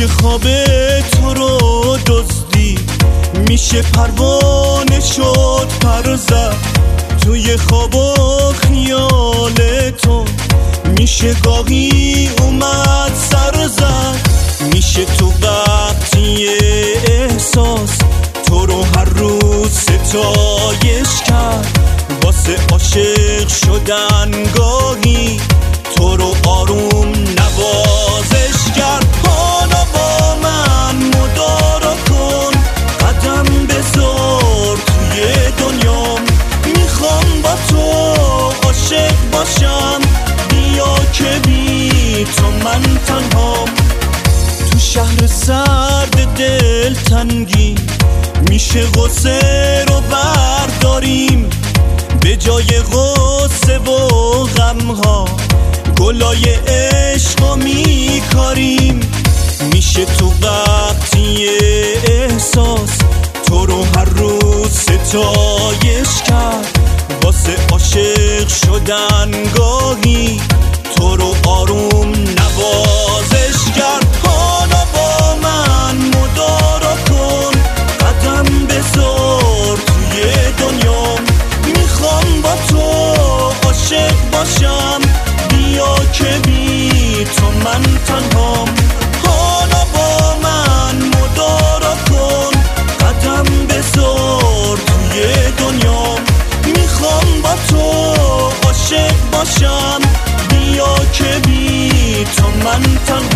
میشه خواب تو رو دزدی، میشه پروانه شد پر زد توی خواب و خیال تو، میشه گاهی اومد سر زد، میشه تو وقتی احساس تو رو هر روز ستایش کرد، واسه عاشق شدن گاهی تو رو آروم نوازش کرد. حالا با من مدارا کن، قدم بذار توی دنیام، میخوام با تو عاشق باشم، بیا که بی تو من تنهام. تو شهر سرد دل تنگی میشه غصه رو برداریم، به جای غصه و غمها گلای عشق میکاریم. میشه تو وقتی احساس تو رو هر روز ستایش کرد، واسه عاشق شدن گاهی تو رو آروم نوازش کرد. حالا با من مدارا کن، قدم بذار توی دنیام، میخوام با تو عاشق باشم، بیا که بی تو من تنهام. حالا با من مدارا کن، قدم بذار توی دنیام، میخوام با تو عاشق باشم، بیا که بی تو من تنهام.